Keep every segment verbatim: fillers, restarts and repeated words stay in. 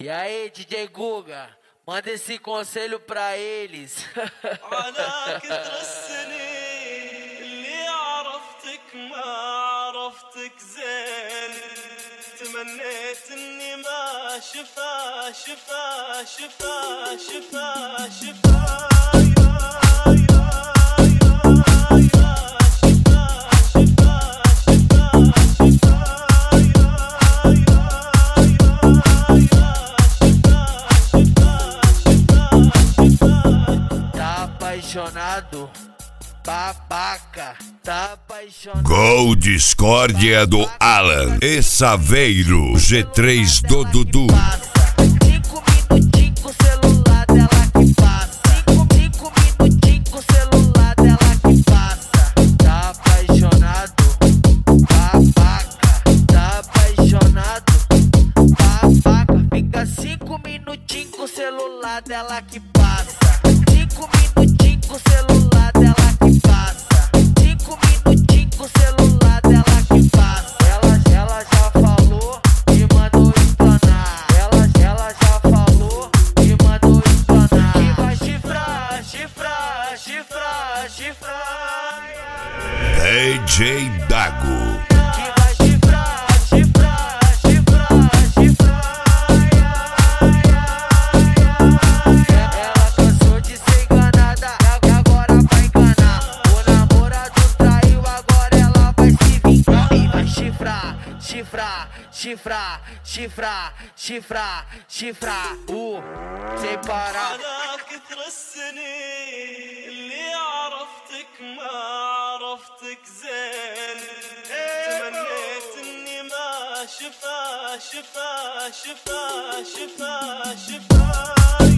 E aí, D J Guga, manda esse conselho pra eles. على كثر السنين اللي عرفتك ما عرفتك زين، تمنيت اني ما شفا شفا شفا شفا شفا apaixonado, babaca, tá apaixonado. Gol discórdia do Alan e Saveiro, G três do Dudu. Cinco minutinhos com o celular dela que passa. Cinco, cinco minutinhos com o celular dela que passa. Tá apaixonado, babaca, tá apaixonado, babaca. Fica cinco minutinhos com o celular dela que passa. Cinco minutinhos com o celular dela que passa. Cinco minutinhos com o celular dela que passa. Ela, ela já falou e mandou explanar. Ela, ela já falou e mandou explanar. Que vai chifrar, chifrar, chifrar, chifrar. D J Dago. Que vai chifrar, chifrar, chifrar, chifrar. Ela cansou de ser enganada e agora vai enganar. O namorado traiu, agora ela vai se vingar. E vai chifrar, chifrar, chifrar, chifrar, chifrar, chifrar. Uh, sem parar. على كثر السنين اللي عرفتك ما عرفتك زين، تمنيت اني ما شفا شفا شفا شفا شفا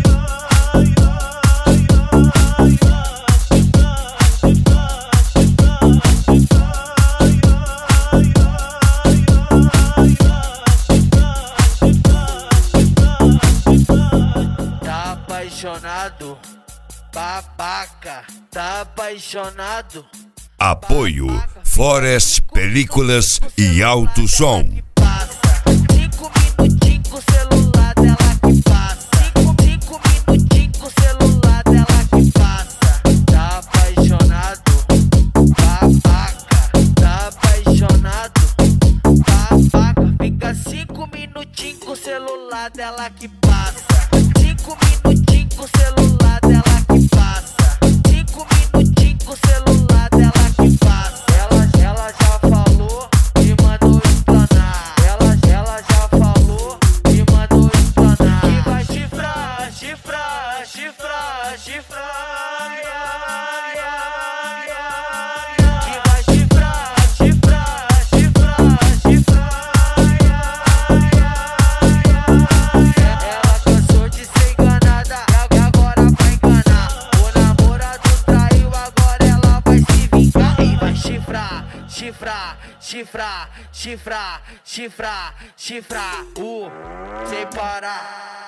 Tá apaixonado, babaca, tá apaixonado. Apoio Forest Películas e Alto Som. Cinco minutinhos com o celular dela que passa. Cinco, cinco minutinhos com o celular dela que passa. Tá apaixonado, babaca, tá apaixonado, babaca. Fica cinco minutinhos com o celular dela que passa. Cinco minutinhos com o celular dela que passa. Cinco minutinhos com o celular dela que passa. Ela, ela já falou e mandou explanar. Ela, ela já falou e mandou explanar. Que vai chifrar, chifrar, chifrar, chifrar. Que vai chifrar, chifrar, chifrar, chifrar. Ela cansou de ser enganada e agora vai enganar. O namorado traiu, agora ela vai se vingar. E vai chifrar, chifrar, chifrar, chifrar, chifrar, chifrar. Uh, sem parar.